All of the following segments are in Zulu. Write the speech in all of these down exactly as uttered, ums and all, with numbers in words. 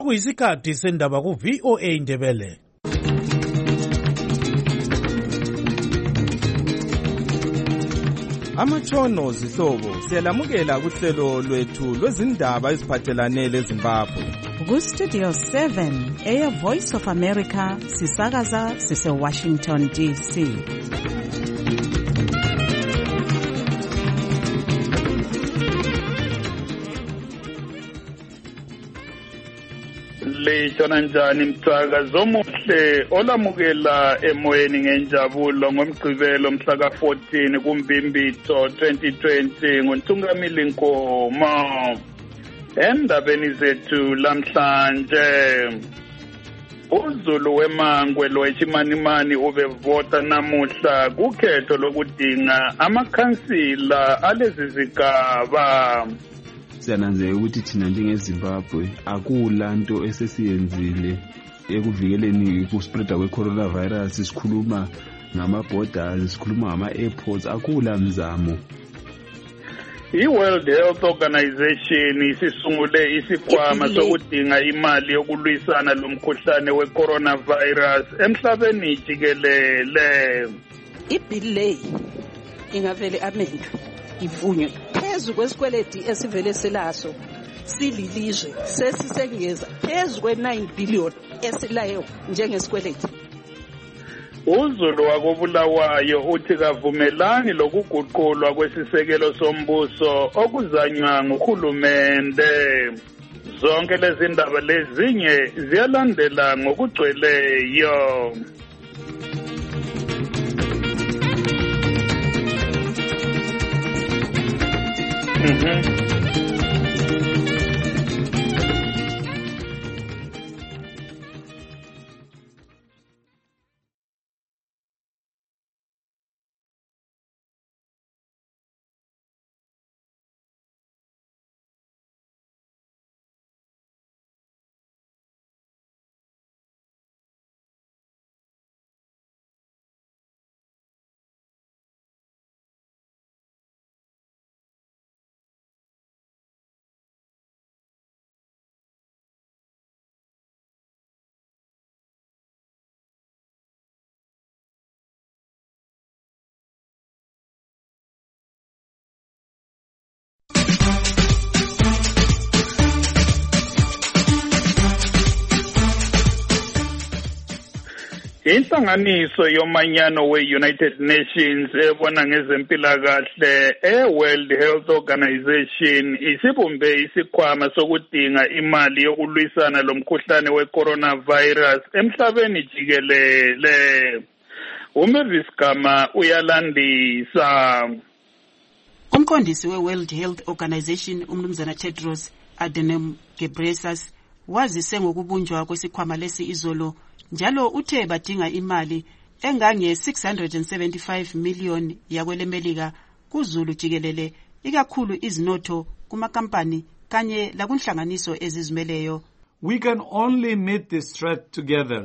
Kuyisikhathi sendaba ku V O A Indebele. Amatshono zihlobo siyalamukela kuhlelo lwethu lwezindaba eziphathelane leZimbabwe. Ku Studio seven, Air Voice of America, sisakaza sise Washington D C. Lejona njani mthakazo omuhle olamukela emoyeni ngenjabulo ngomgqibelo mhla ka fourteen kuMbimbitho twenty twenty ngoNtungamili Nkomo. Endabeni zethu lamhlanje uZulu weMangwe loechimanimani ubevota namuhla kukhetho lokudinga amakhansila alezizigaba. Siyananzela ukuthi thina njengeZimbabwe akulanto esesiyenzile ekuvikeleni ukuspreada kwe-coronavirus. Sikhuluma ngama-borders, sikhuluma ngama-airports, akula mzamo. I-World Health Organization isisungule isikhwama sokudinga imali yokulwisana lomkhuhlane we-coronavirus emhlabeni jikelele. Ibhili le ingavele amendwe ivunywe phezu kwesikweledi esivele silaso sililizwe sesisengeza phezu kwe-nine billion esilayo njengesikweledi. uZulu wakobulawayo uthi kavumelani lokuguqulwa kwesisekelo sombuso okuzanywa nguhulumende. Zonke lezi ndaba lezinye ziyalandela ngokugcweleyo. Mhm. Inhlanganiso yomanyano we-United Nations ebona ngezempilakahle e-World Health Organization isibumbe isikhwama sokudinga imali yokulwisana lomkhuhlane we-coronavirus emhlabeni jikelele. uMavis Gama uyalandisa. Umqondisi we-World Health Organization umnumzana Tedros Adhanom Ghebreyesus wazise ngokubunjwa kwesikhwama lesi izolo, njalo uthe badinga imali engange six hundred seventy-five million yakwelemelika kuZulu jikelele, ikakhulu izinotho kumakampani kanye lakunhlanganiso ezizimeleyo. We can only meet this threat together.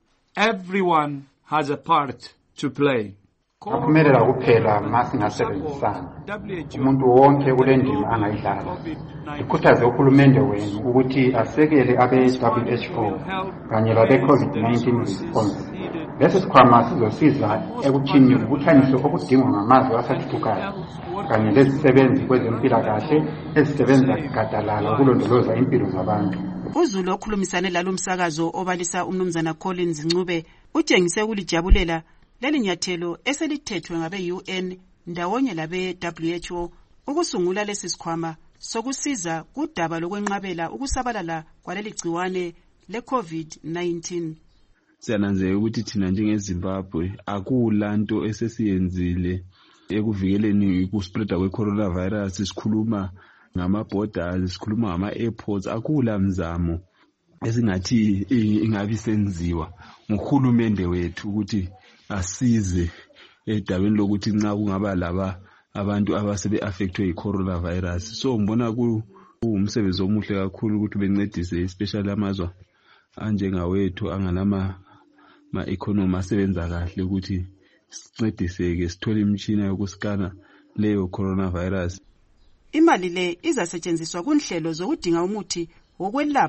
Everyone has a part to play. Akuphumelela kuphela masingasebenzisana. Umuntu wonke kulendima angayidlala. Ikhuthaze uhulumende wenu ukuthi asekele abe-W H O kanye labe-COVID nineteen response. Lesi sikhwama sizosiza ekuthini ukuthaniswe okudingwa ngamazwe asathuthukayo kanye lezisebenzi kwezempilakahle ezisebenza gadalala ukulondoloza impilo zabantu. uZulu okhulumisane lalo msakazo obalisa umnumzana Collins Ncube utshengise ukulijabulela leli nyathelo eselithethwe ngabe-U N ndawonye labe-W H O ukusungula lesi sikhwama sokusiza kudaba lokwenqabela ukusabalala kwaleli gciwane le-COVID nineteen. Siyananzela ukuthi thina njengeZimbabwe akulanto esesiyenzile ekuvikeleni ukuspreada kwe-coronavirus. Sikhuluma ngama-borders, sikhuluma ngama-airports, akula mzamo esingathi ingabi senziwa nguhulumende wethu ukuthi asize edabeni lokuthi nxa kungaba laba abantu abasebe-affectwe yi-coronavirus. So ngibona kuwumsebenzi omuhle kakhulu ukuthi bencedise especially amazwe anjengawethu anganama ma-economy asebenza kahle ukuthi sincediseke sithole imitshina yokuskana leyo coronavirus. Imali le izasetshenziswa kunhlelo zokudinga umuthi wokwelapha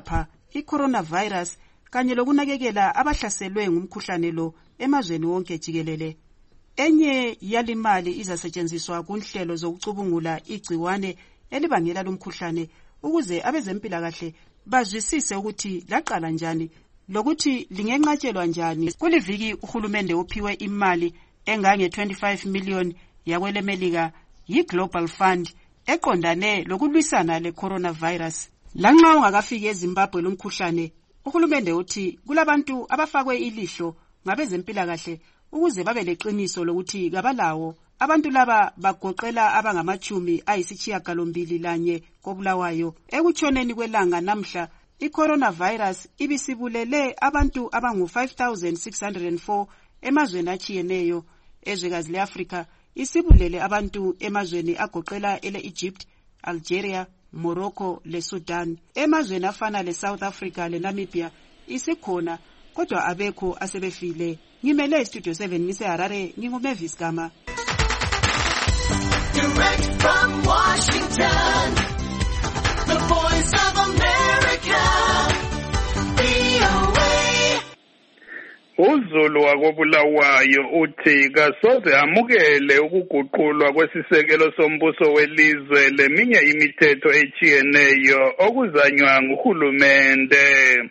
i-coronavirus kanye lokunakekela abahlaselwe ngumkhuhlane lo emazweni wonke jikelele. Enye yalimali izasetshenziswa kunhlelo zokucubungula igciwane elibangela lumkhuhlane ukuze abezempilakahle bazwisise ukuthi laqala njani lokuthi lingenqatshelwa njani. Kuliviki uhulumende uphiwe imali engange twenty-five million yakwelemelika yi-Global Fund eqondane lokulwisana le-coronavirus. Lanxa ungakafiki eZimbabwe lumkhuhlane, uhulumende uthi kulabantu abafakwe ilihlo ngabezempilakahle ukuze babe leqiniso lokuthi kabalawo. Abantu laba bagoqela abangamachumi ayisishiyagalombili lanye koBulawayo. Ekutshoneni kwelanga namhla, i-coronavirus ibisibulele abantu abangu five thousand six hundred four emazweni atshiyeneyo. Ezwekazi le-Afrika isibulele abantu emazweni agoqela ele-Egypt, Algeria, Morocco le-Sudan. Emazweni afana le-South Africa le-Namibia isikhona kodwa abekho asebefile. Ngimele Studio seven ngise-Harare, nginguMavis Gama. Direct from Washington, the voice of America, V O A. uZulu wakoBulawayo uthi kasoze amukele ukuguqulwa kwesisekelo sombuso welizwe leminye imithetho echiyeneyo okuzanywa nguhulumende.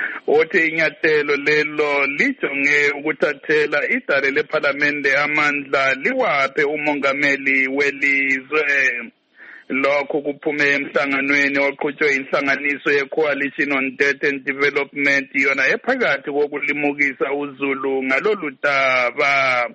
Uthi inyathelo lelo lijonge ukuthathela idale lePhalamende amandla liwaphe umongameli welizwe. Lokho kuphume emhlanganweni oqhutshwe inhlanganiso ye-Coalition on Debt and Development yona ephakathi kokulimukisa uZulu ngalolu daba.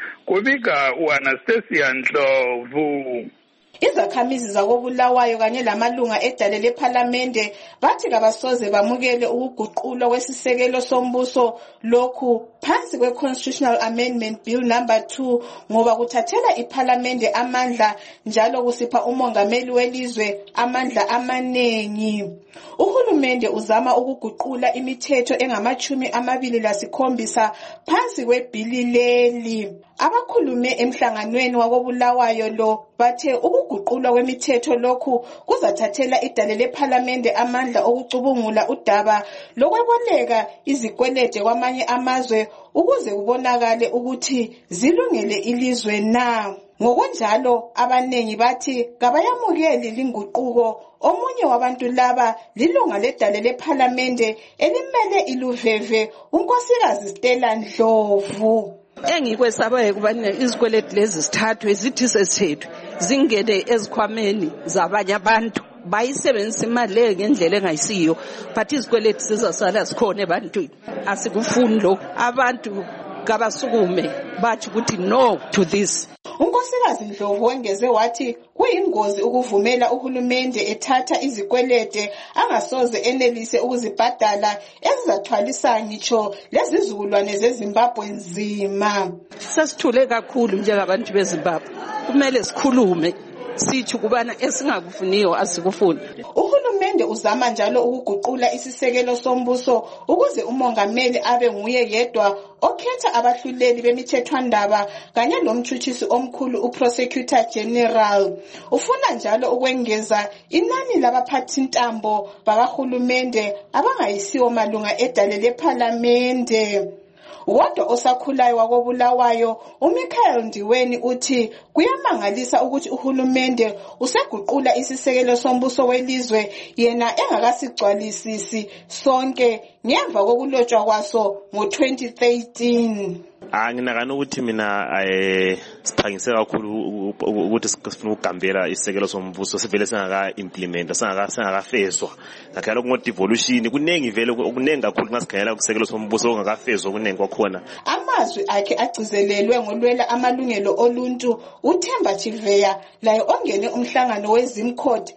Kubika uAnastasia Ndlovu. Izakhamizi zakoBulawayo kanye lamalunga edale lePhalamende bathi kabasoze bamukele ukuguqulwa kwesisekelo sombuso lokhu phansi kwe-Constitutional Amendment Bill number two ngoba kuthathela iPhalamende amandla njalo kusipha umongameli welizwe amandla amanengi. Uhulumende uzama ukuguqula imithetho engamachumi amabili lasikhombisa phansi kwebhili leli. Abakhulume emhlanganweni wakoBulawayo lo bathe ukuguqulwa kwemithetho lokhu kuzathathela idale lePhalamende amandla okucubungula udaba lokweboleka izikwelede kwamanye amazwe ukuze kubonakale ukuthi zilungele ilizwe na. Ngokunjalo abanengi bathi kabayamukeli linguquko. Omunye wabantu laba lilunga ledale lePhalamende elimele iLuveve, unkosikazi Stella Ndlovu. Engikwesabayo kubana izikweleti lezi sithathwe zithi sesithethu zingene ezikhwameni zabanye abantu bayisebenzisa imali le ngendlela engayisiyo, but izikweleti sizasala sikhona ebantwini. Asikufuni lo abantu kabasukume bathi ukuthi no to this. Unkosikazi Ndlovu wengeze wathi kuyingozi ukuvumela uhulumende ethatha izikwelede angasoze enelise ukuzibhadala ezizathwalisa ngitsho lezizukulwane zeZimbabwe nzima. Sasithule kakhulu njengabantu beZimbabwe. Kumele sikhulume sithi kubana esingakufuniyo asikufuni. Uhulumende uzama njalo ukuguqula isisekelo sombuso ukuze umongameli abe nguye yedwa okhetha abahluleli bemithethwandaba kanye nomtshutshisi omkhulu uProsecutor General. Ufuna njalo ukwengeza inani labaphathi ntambo bakahulumende abangayisiwo malunga edale lePhalamende. Kodwa osakhulayo wakoBulawayo uMichael Ndiweni uthi kuyamangalisa ukuthi uhulumende useguqula isisekelo sombuso welizwe yena engakasigcwalisisi sonke ngemva kokulotshwa kwaso ngo twenty thirteen. Anginakana ukuthi mina eh siphangise kakhulu ukuthi sifuna ukugambela isisekelo sombuso sivele singaka implementa singaka singakafezwa ngakho lokho devolution kunengi vele okunengi kakhulu ngasikhayela kusekelo sombuso ongakafezwa kunengi kwakhona. Amazwi akhe agcizelelwe ngolwela amalungelo oluntu uThemba Chiveya laye ongene umhlangano weZimcode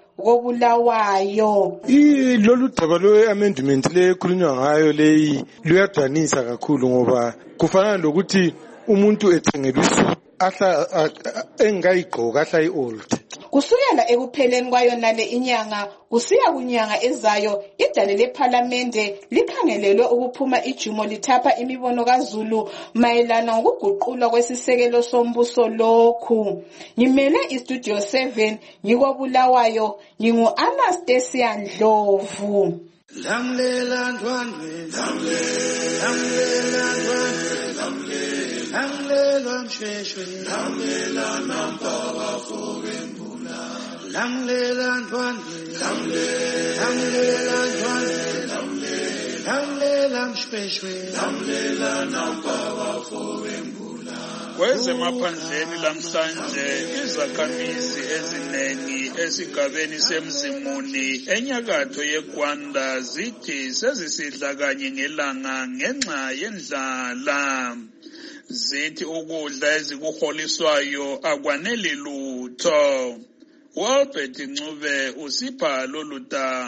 koBulawayo. Lolu daba lwe-amendment lekhulunywa ngayo leyi luyadanisa kakhulu ngoba kufana lokuthi umuntu ethengelwe isuit ahla engayigqoka ahla i-old. Kusukela ekupheleni kwayo nale inyanga kusiya kunyanga ezayo idale lePhalamende likhangelelwe ukuphuma ijumo lithapha imibono kaZulu mayelana ngokuguqulwa kwesisekelo sombuso lokhu. Ngimele iStudio seven ngikoBulawayo ngingu Anastasia Ndlovu. Lamlela ndwandwe, lamlela ndwandwe, lamlela msheshwe, lamlela nampaba fobembula, lamlela ndwandwe, lamlela ndwandwe, lamlela msheshwe, lamlela nampaba fobembula. Kwezemaphandleni lamhlanje izakhamizi eziningi esigabeni semzimuni enyakatho yeGwanda zithi sezisidla kanye ngelanga ngenxa yendlala. Zithi ukudla ezikuholiswayo akwaneli lutho. Walbert Ncube usipha lolu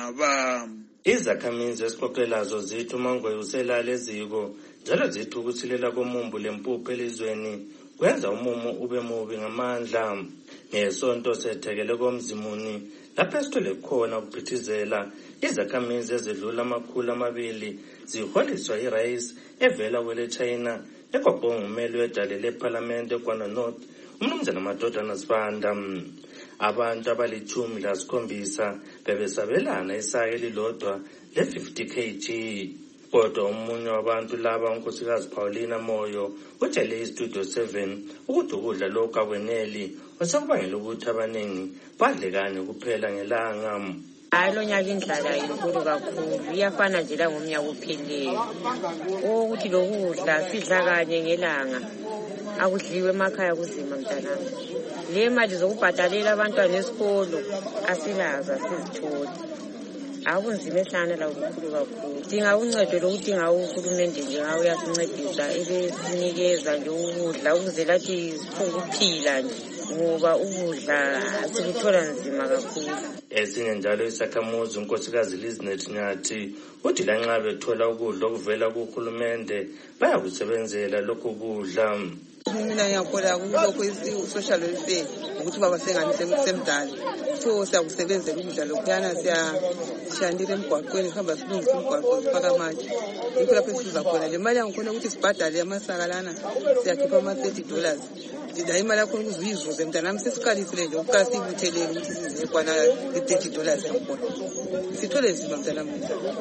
daba. Izakhamizi esiqoqelazo zithi uMangwe uselala eziko njalo zithi ukusilela komumbu lempuphu elizweni kwenza umumo ube mubi ngamandla. Ngesonto sethekele komzimuni lapho esithole khona ukuphithizela izakhamizi ezidlula amakhulu amabili ziholiswa irayisi evela kwele China ekwabonga umeli wedale leParliament eGwanda North umnumzana Madodana Sibanda. Abantu abalichumi lasikhombisa bebesabelana isaka elilodwa le fifty kilograms. Kodwa omunye wabantu laba unkosikazi Paulina Moyo utshele iStudio seven ukuthi ukudla lokhu akweneli osakubangela ukuthi abaningi badle kanye kuphela ngelanga. Hayi lo nyaka indlala inkulu kakhulu iyafana nje la ngomnyaka ophelileyo. Ukuthi lokudla sidla kanye ngelanga akudliwe emakhaya kuzima mntanami. Le mali zokubhadalela abantwana esikolo asilaza sizithole. Akunzima ehlana la ukukhulu kakhulu. Dinga uncedo lokudinga uhulumende nje ngawe uyasincedisa ebesinikeza nje ukudla ukuze lathi ukuphila nje ngoba ukudla sikuthola nzima kakhulu. Esinye njalo isakhamuzi unkosikazi Liznet Nyathi uthi lanxa bethola ukudla okuvela kuhulumende bayakusebenzela lokho kudla. Mina ngiyakholwa kulokho i-social welfare ukuthi baba sengani semdala so siyakusebenzela ukudla lokhuyana siyashandira emgwaqweni sihamba silungisa umgwaqo sifaka amantshe yikho lapho esiza khona. Le mali yangikhona ukuthi sibhadale amasaka lana siyakhipha ama-thirty dollars la imali yakhona ukuze uyizuze mntanami sesiqalisile nje ukuqala siyibuthelele ukuthi size kwana i-thirty dollars yakhona sithole nzima mntanami.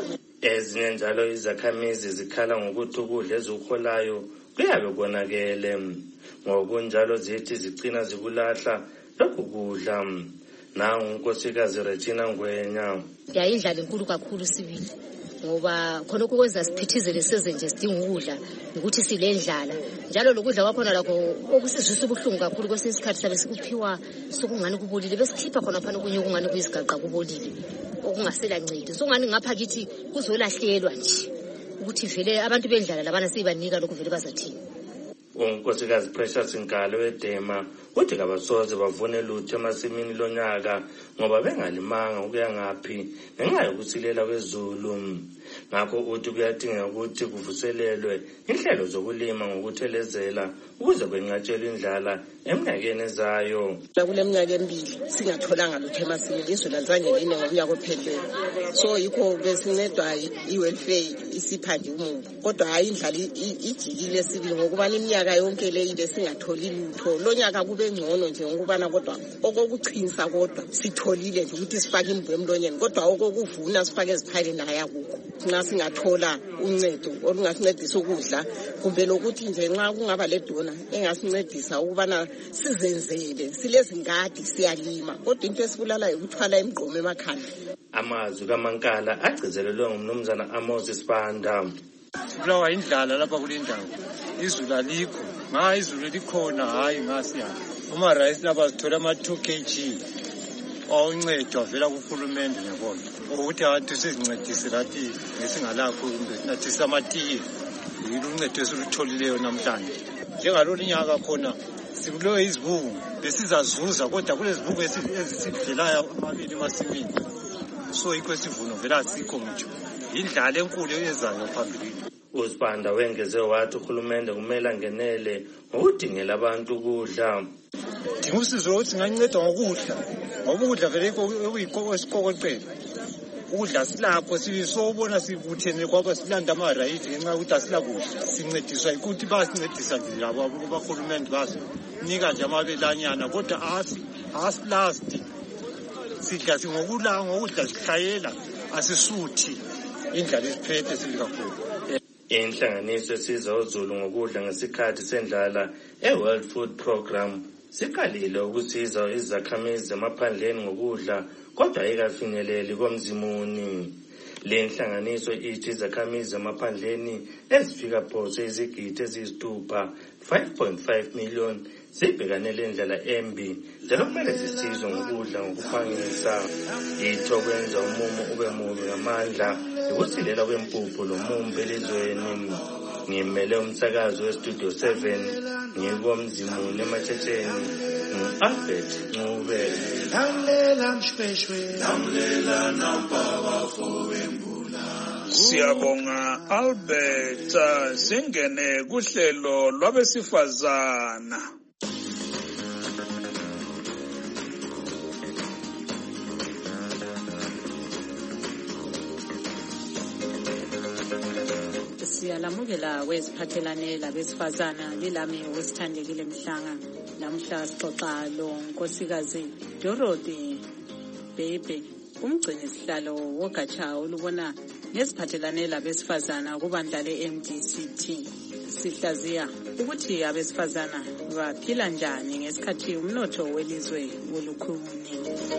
Ezinye njalo izakhamizi zikhala ngokuthi ukudla ezikuholayo kuyabe konakele ngokunjalo zithi zigcina zikulahla lokhu kudla. Nangu unkosikazi Regina Ngwenya. Yayindlala enkulu kakhulu sibili ngoba khona ukwenza siphithizele seze nje sidinga ukudla ukuthi silendlala njalo lokudla kwakhona lakho okusizwisa ubuhlungu kakhulu kwesinye isikhathi sabe sikuphiwa sokungani kubolile besikhipha khona phana kunye kungani kuyizigaqa kubolile okungasela ncedi sokungani ngapha kithi kuzolahlelwa nje ukuthi vele abantu bendlala labana sibanika lokhu vele bazathini. Unkosikazi Precious Nkalo edema uthi kabasoze bavune lutho emasimini lonyaka ngoba bengalimanga ukuya ngaphi ngenxa yokusilela kwezulu. Ngakho uthi kuyadingeka ukuthi kuvuselelwe inhlelo zokulima ngokuthelezela ukuze kwenqatshelwe indlala eminyakeni ezayo. Kule minyaka emibili singatholanga lutho emasimini izulu azange line ngomnyaka ophelele so yikho besincedwa i-welfare isipha nje umumbu kodwa hayi indlala ijikile sibili ngokuba iminyaka yonke le ile singatholi lutho lo nyaka kube ngcono nje ngokubana kodwa okokuchinsa kodwa sitholile nje ukuthi sifake imbu emlonyeni kodwa okokuvuna sifake eziphaleni ayakukho. Nxa singathola uncedo olungasincedisa ukudla kumbe lokuthi nje nxa kungaba le dona engasincedisa ukubana sizenzele silezingadi siyalima kodwa into esibulala ukuthwala imigqomo emakhanda. Amazwi kaMankala agcizelelwe ngumnumzana Amos Sibanda. Sibulawa indlala lapha kule ndawo izulu alikho nga izulu likhona hayi ngasiya uma rice lapha sithola ama two kilograms awuncedo vela kuhulumende yabona ukuthi abantu sizincedise lathi ngesingalakho kumbe nathi samatiye yilo uncedo esilitholileyo namhlanje njengalolu nyaka khona sibulewe izibungu besizazuza kodwa kulezibungu ezisivelayo amabili emasimini so yikho isivuno vela sikho ngitsho indlala enkulu eyezayo phambili. uSibanda wengeze wathi uhulumende kumele angenele ngokudingela abantu ukudla. Dinga usizo ukuthi singanceda ngokudla ngoba ukudla vele okuyikho esikokoqela ukudla silapho sisobona sibuthene kwaba silanda ama-right ngenxa yokuthi asilakudla sincediswa ukuthi basincedisa nje labo abahulumende basi nika nje amabelanyana kodwa asilasti sidla singokudla ngokudla sihlayela asisuthi indlala isiphethe sibi kakhulu. Inhlanganiso esiza uZulu ngokudla ngesikhathi sendlala e-World Food Program siqalile ukusiza izakhamizi zamaphandleni ngokudla kodwa ayikafinyeleli komzimuni. Le nhlanganiso ithi izakhamizi zamaphandleni ezifika phose izigidi eziyisithupha five point five million zibhekane lendlela embi njalo kumele zisizwe ngokudla ngokuphangisa. Itho kwenza umumo ube mubi ngamandla ukusilela kwempuphu lomumbu elizweni. Ngimele umsakazo westudio seven ngikomzimuni emathetsheni ngu-Albert Ncube. Lamlela mshweshwe lamlela nampaba fowembula. Siyabonga Albert. Singene kuhlelo lwabesifazana. Siyalamukela weziphathelane labesifazana lilami wesithandekile Mhlanga. Namhla sixoxa lo nkosikazi Dorothy Bebe, umgcini sihlalo wogatsha olubona ngeziphathelane labesifazana kubandla le-M D C T. Sihlaziya ukuthi abesifazana baphila njani ngesikhathi umnotho welizwe ulukhuni.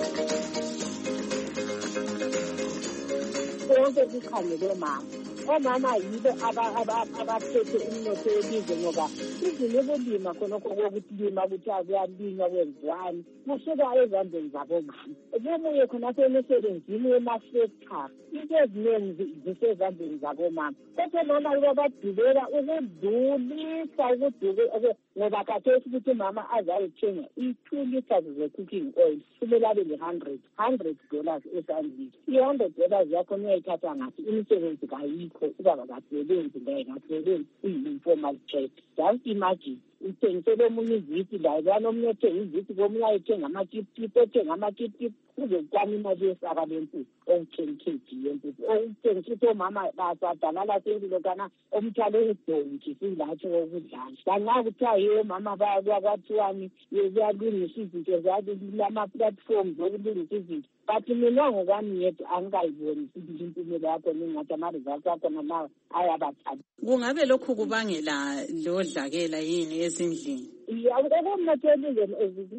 Konke kukhangele mama. Omama yibo abaphethe umnotho welizwe ngoba izinto ukulima khonokho kokulima ukuthi akuyalinywa kwenziwani kusuka ezandleni zabomama. Kubuye khona semisebenzini yema-sector into eziningi zisezandleni zabomama. Kodwa mama babadubela ukudlulisa ukudubela ngoba khathesi ukuthi umama azayithenga i-two litres ze-cooking oil kumele abe le-hundred hundred dollars esandleni. I-hundred dollars yakho uyayithatha ngaphi imisebenzi kayikho ubaba kasebenzi ngaye ngasebenzi uyi-informal trade. Just imagine uthengisele omunye iziti la lwana omunye othenga iziti komunye ayithenga amakipkipi othenga amakipkipi uzokutama imali yesaka lempuphu owu-ten K G yempuphu okuthengisisa ukuthi omama basadalala sengilokana omthwalo udonki silatsho kokudlala. Kanxa kuthiwa yiyo omama baya kwathiwani kuyalungisa izinto lama-platforms okulungisa izinto but mina ngokwami yethu angikayiboni ukuthi impumela yakho ningathi ama-results akhona nawo ayabathatha. Kungabe lokhu kubangela lodlakela yini ezindlini? Okumnathelile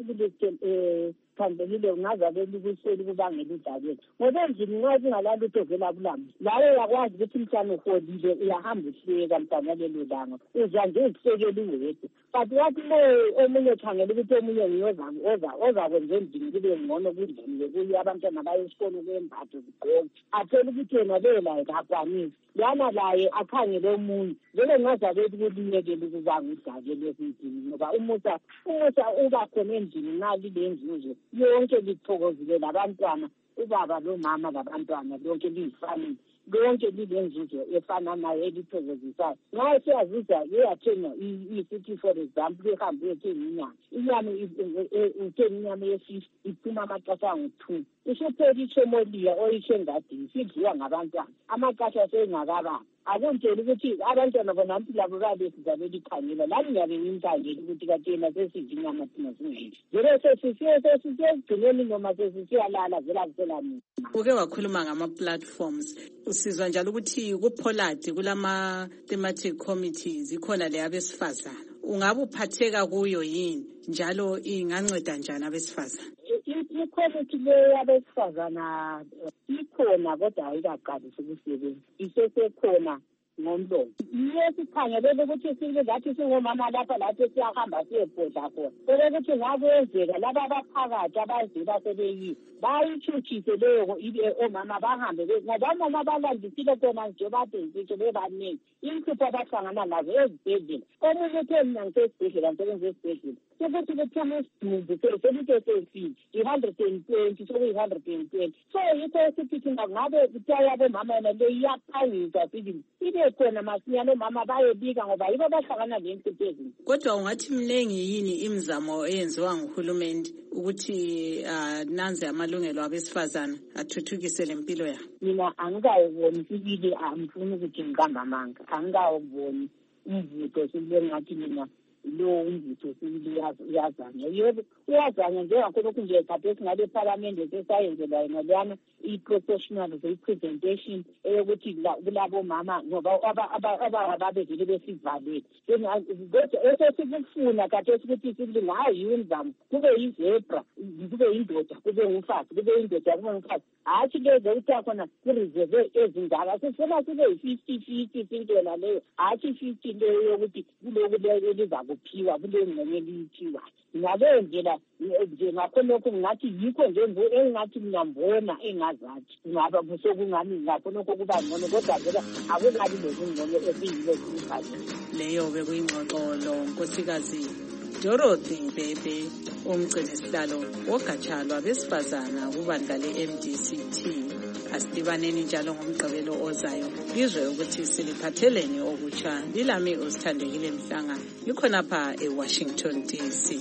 ezikule phandlekile ungazabe likuseli kubangela udlakela ngoba endlini nxa kungalalutho vela kulama lawe uyakwazi ukuthi mhlawumbe uholile uyahamba uhleka mhlawumbe lelo langa uza nje uzisekela uwedwa but wathi lo omunye khangela ukuthi omunye ngiyoza ozakwenza endlini kube ngcono kudlile kuye abantwana baye esikolo kwembatho zigqoke athole ukuthi yena lela kakwanisi yana laye akhangele omunye vele ngazabe kuliyekele ukubanga udlakela ezindlini ngoba umusa umusa uba khona endlini nali lenzuzo yonke lithokozile labantwana ubaba lomama labantwana lonke liyifamily lonke lilenzuzo efana nayo elithokozisayo. Nxa siyazizwa uyathenga isithi for example ehambe uyethenga inyama inyama uthenga inyama yefisi iphuma amaxesha angu-two usuphela ishomoliya oyisho engadini sidliwa ngabantwana amaxesha sengakabani. Akuntshela ukuthi abantwana bona mpilo labo babe sizabe likhangela lami ngiyabe ngimkhangela ukuthi kade yena sesidla inyama thina singayidli vele sesisiyegcineni noma sesisiyalala vele akusela mina. Uke wakhuluma ngama-platforms usizwa njalo ukuthi kuPollard kulama-thematic committees ikhona le abesifazana ungabe uphatheka kuyo yini njalo inganceda njani abesifazana? I-committee le yabesifazana ikhona kodwa ayikaqalisi ukusebenza isesekhona ngomlomo. Yiyo sikhangelele ukuthi sike ngathi singomama lapha lapho siyahamba siyebhodla khona ukuthi ngakwenzeka laba abaphakathi abazila sebeyiyo bayitshutshise leyo omama bahambe ngoba omama balandisile khona nje badensitsho bebaningi inhlupho abahlangana nazo ezibhedlela omunye uthe mina ngisesibhedlela ngisebenza esibhedlela sekuthi kuthama isidumbu selithe sefile i-hundred and twenty sokuyi-hundred and twenty so yikho esithi ngabe kuthiwa yabomama yona le iyaphangisa sibili ibe khona masinyane omama bayebika ngoba yibo bahlangana lenhlupho ezinto. Kodwa ungathi mningi yini imizamo eyenziwa nguhulumende ukuthi nanze amalungelo abesifazana athuthukise lempilo yabo? Mina angikawuboni sibili angifuni ukuthi ngikamba amanga angikawuboni umvutho sibile ngathi mina lo umvutho sibili uyazanya yebo uyazanya njengakhona ukuthi nje kade singale parliament sesayenzelwa yena lana i-professional representation eyokuthi kulabo mama ngoba ababevele besivalele kodwa esesikufuna kade sikuthi sikuthi hayi imizamo kube yizebra kube yindoda kube ngumfazi kube yindoda kube ngumfazi hatshi leze ukuthi khona kureserve ezindala sifuna kube yi-fifty fifty sintwela leyo hatshi fifty leyo yokuthi kuloku liza kuphiwa kule ngxenye eliyiphiwa ngaleyo ndlela nje ngakho lokho ngathi yikho nje engathi ngiyambona engazathi ngaba kusokungani ngakho lokho kuba ngcono kodwa vele akukabi lokungcono esiyilo sikhathi leyo bekuyingxoxolo nkosikazi Dorothy Mbebe umgcinisihlalo wogatsha lwabesifazana kubandla le-M D C T. Asidibaneni njalo ngomgqibelo ozayo lizwe ukuthi siliphatheleni okutsha. Lilami usithandekile Mhlanga likhonapha eWashington D C.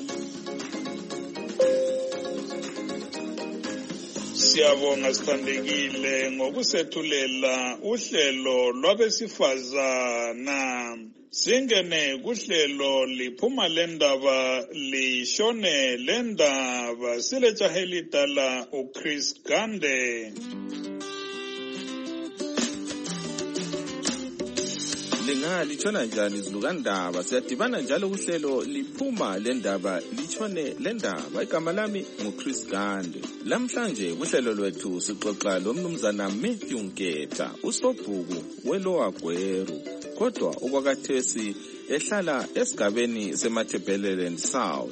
Siyabonga sithandekile ngokusethulela uhlelo lwabesifazana. Singene kuhlelo liphuma lendaba lishone lendaba silejaheli dala uChris Gande. Linga lichona njani izilukandaba siyadibana njalo kuhlelo liphuma lendaba lichone lendaba igama lami nguChris Gande. Lamhlanje kuhlelo lwethu sixoxa lomnumzana Matthew Nketha usobhuku weLower Gweru kodwa okwakathesi ehlala esigabeni seMathebeleland South.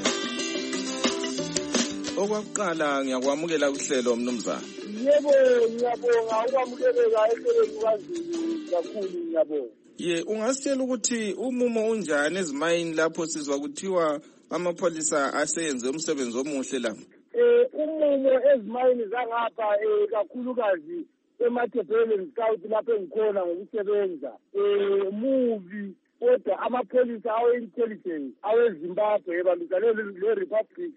Okwakuqala ngiyakwamukela kuhlelo mnumzana. Yebo ngiyabonga ukwamukeleka ehlelweni kwaZulu kakhulu ngiyabonga. Ye ungasitshela ukuthi umumo unjani ezimayini lapho sizwa kuthiwa amapholisa aseyenze umsebenzi omuhle la? Eh umumo ezimayini zangapha kakhulukazi eMathebeleland South lapho engikhona ngokusebenza eh movie kodwa amapholisa awe-intelligence awe-Zimbabwe ebambisane le-Republic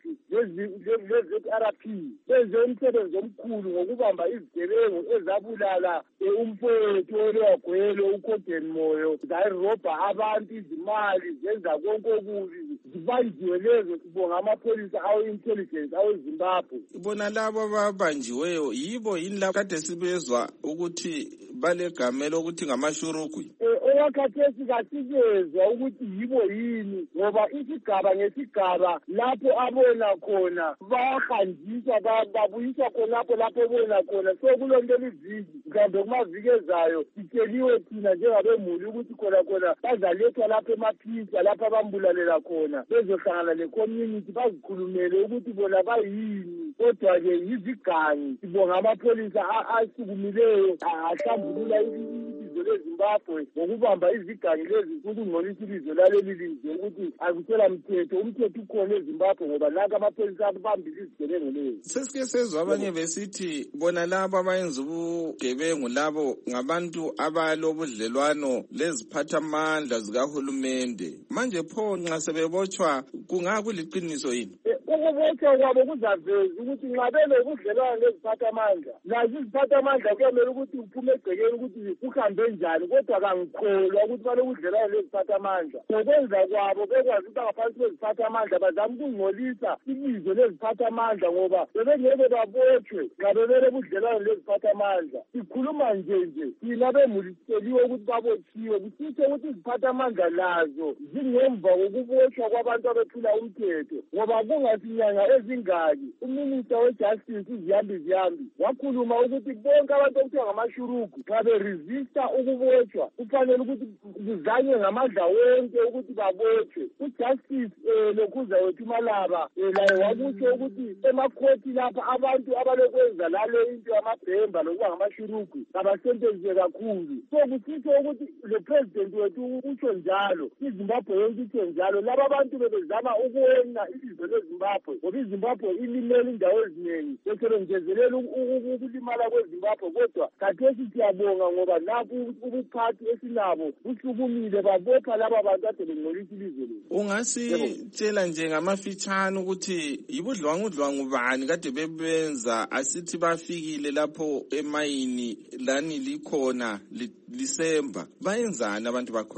le-Z R P benze umsebenzi omkhulu ngokubamba izigebengu ezabulala umfowethu weLower Gweru uCorden Moyo zayirobha abantu izimali zenza konke okubi zibanjiwe lezo sibonga amapholisa awe-intelligence awe-Zimbabwe. Bona labo ababanjiweyo yibo yini la kade sibezwa ukuthi balegamelo ukuthi ngamashurugwi? Owakhathesi kasikezwa ukuthi yibo yini ngoba isigaba ngesigaba lapho abona khona bayahanjiswa babuyiswa khonapho lapho bona khona so kulonto eliviki mhlawumbe kumaviki ezayo sitsheliwe thina njengabemuli ukuthi khona khona bazalethwa lapho emaphisa lapho abambulalela khona bezohlangana le-community bazikhulumele ukuthi bona bayini kodwa-ke yizigangi sibonga amapholisa asukumileyo ahlambulula ilizwe leZimbabwe ngokubamba izigangi lezi ukungcolisa ilizwe laleli lizwe ukuthi akusela mthetho umthetho ukhona eZimbabwe ngoba nanka amapholisa abambile izigebengu lezi. Sesike sezwa abanye besithi bona labo abayenza ubugebengu labo ngabantu abalobudlelwano leziphathamandla zikahulumende manje pho nxa sebebotshwa kungakuliqiniso yini? Ukubotshwa kwabo kuzaveza ukuthi nxa belobudlelwano leziphathamandla nazo iziphathamandla kuyamele ukuthi uphume egcekeni ukuthi uhambe njani kodwa kangikholwa ukuthi balobudlelwano leziphathamandla ngokwenza kwabo bekwazi ukuthi ngaphansi kweziphathamandla bazama ukungcolisa ibizo leziphathamandla ngoba bebengeke babotshwe nxa bebelobudlelwano leziphathamandla. Sikhuluma nje nje thina bemuli sitsheliwe ukuthi babotshiwe kusitsho ukuthi iziphathamandla lazo zingemva kokubotshwa kwabantu abephula umthetho ngoba kungasinyanga ezingaki uminista wejustice uZiyambi Ziyambi wakhuluma ukuthi bonke abantu okuthiwa ngamashurugu nxa beresista ukubotshwa kufanele ukuthi kuzanywe ngamandla wonke ukuthi babotshwe. Ujustice Lokhuza wethu Malaba laye wakutsho ukuthi emakhoti lapha abantu abalokwenza lale into yamabhemba lokuba ngamashurugu abasentenziwe kakhulu so kusitsho ukuthi le president wethu utsho njalo iZimbabwe yonke itsho njalo laba abantu bebezama ukuwena ilizwe leZimbabwe ngoba iZimbabwe ilimele indawo eziningi besebengezelela ukulimala kweZimbabwe kodwa khathesi siyabonga ngoba napho ubuphathi esinabo busukumile babopha laba bantu ade bengcolisa ilizwe lethu. Ungasitshela nje ngamafitshane ukuthi yibudlwangudlwangu bani kade bebenza asithi bafikile lapho emayini lani likhona lisemba bayenzani abantu bakhona?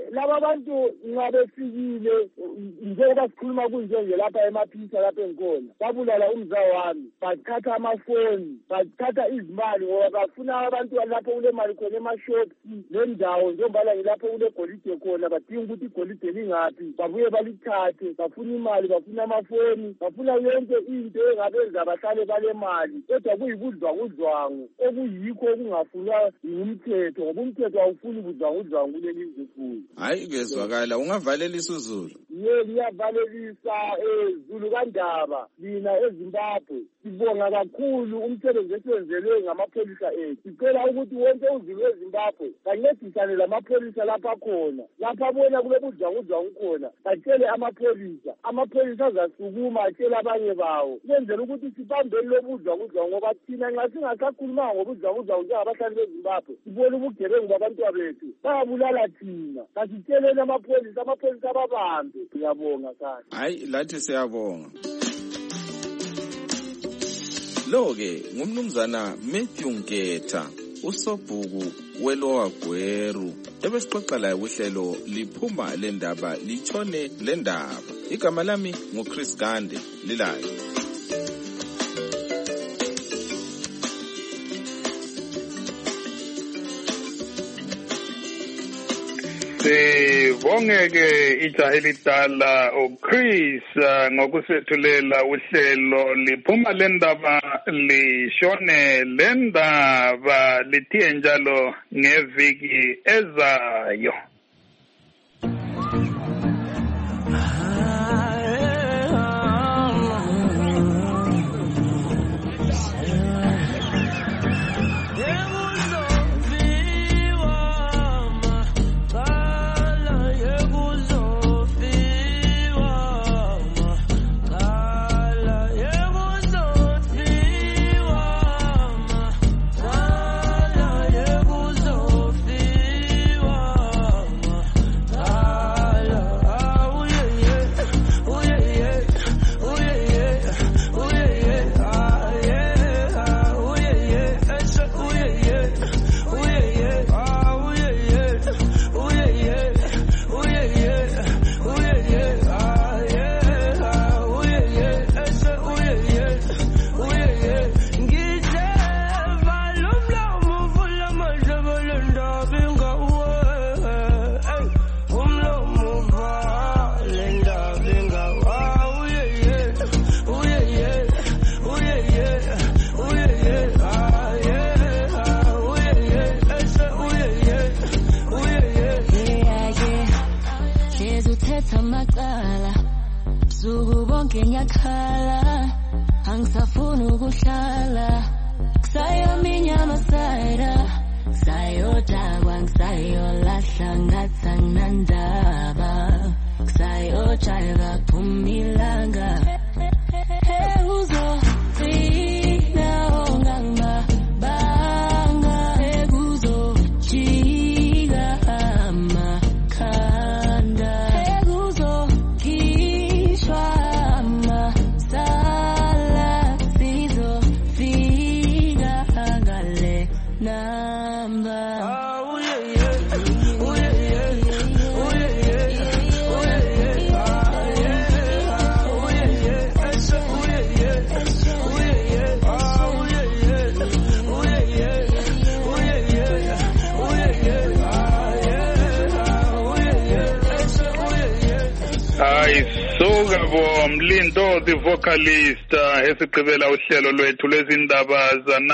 laba bantu nxa befikile njengoba sikhuluma kunje nje lapha emaphisa lapha engikhona babulala umzawami bathatha amafoni bathatha izimali ngoba bafuna abantu lapho kule mali khona emashops nendawo njengoba ngilapho kule golide khona badinga ukuthi igolide lingaphi babuye balithathe bafuna imali bafuna amafoni bafuna yonke into engabenza bahlale bale mali kodwa kuyibudlwangudlwangu okuyikho okungafunwa ngumthetho ngoba umthetho awufuni ubudlwangudlwangu kuleli zifuni. Hayi kezwakala ungavalelisa uZulu. Ye liyavalelisa eZulu kaNdaba lina eZimbabwe sibonga kakhulu umsebenzi esiwenzelwe ngamapholisa ethu sicela ukuthi wonke uZulu eZimbabwe kancedisane lamapholisa lapha khona lapha abona kule budlwangudlwangu khona batshele amapholisa amapholisa azasukuma atshele abanye bawo kwenzela ukuthi sibambele lobudlwangudlwangu ngoba thina nxa singasakhulumanga ngobudlwangudlwangu njengabahlali beZimbabwe sibona ubugebengu babantwana bethu bayabulala thina kasitsheleni amapholisa amapholisa ababambe. Siyabonga sana. Hayi lathi siyabonga. Lo-ke ngumnumzana Matthew Nketha usobhuku weLowa Gweru ebesixoxa laye uhlelo liphuma lendaba litshone lendaba. Igama lami nguChris Gande lilayo. Sibongeke ijaha elidala uChris ngokusethulela uhlelo liphuma lendaba lishone lendaba lithiye njalo ngeviki ezayo. Mlindo the vocalist esigqibela uhlelo lwethu lwezindaba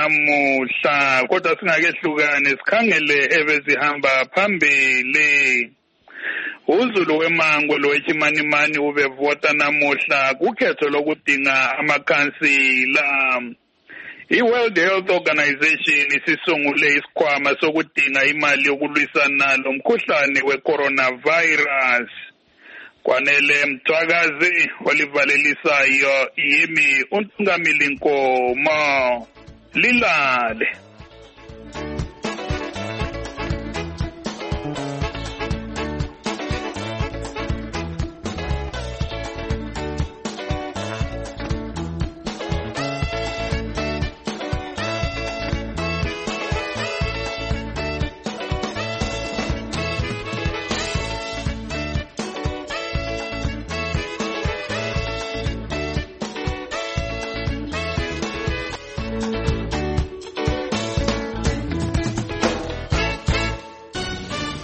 zanamuhla kodwa singakehlukane sikhangele ebezihamba phambili. uZulu wemango lowechimanimani ubevota namuhla kukhetho lokudinga amakhansila. I-World Health Organization isisungule isikhwama sokudinga imali yokulwisana lomkhuhlane we-coronavirus. Kwanele Mthwakazi olivalelisayo yimi uNtungamili Nkomo lilale.